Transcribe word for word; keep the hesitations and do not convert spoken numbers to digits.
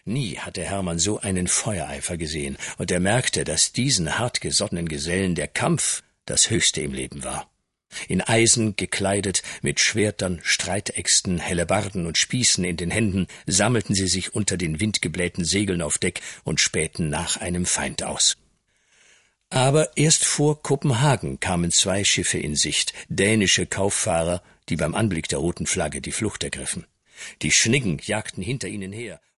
Nie hatte Hermann so einen Feuereifer gesehen, und er merkte, dass diesen hartgesottenen Gesellen der Kampf das Höchste im Leben war. In Eisen gekleidet, mit Schwertern, Streitäxten, Hellebarden und Spießen in den Händen, sammelten sie sich unter den windgeblähten Segeln auf Deck und spähten nach einem Feind aus. Aber erst vor Kopenhagen kamen zwei Schiffe in Sicht, dänische Kauffahrer, die beim Anblick der roten Flagge die Flucht ergriffen. Die Schniggen jagten hinter ihnen her.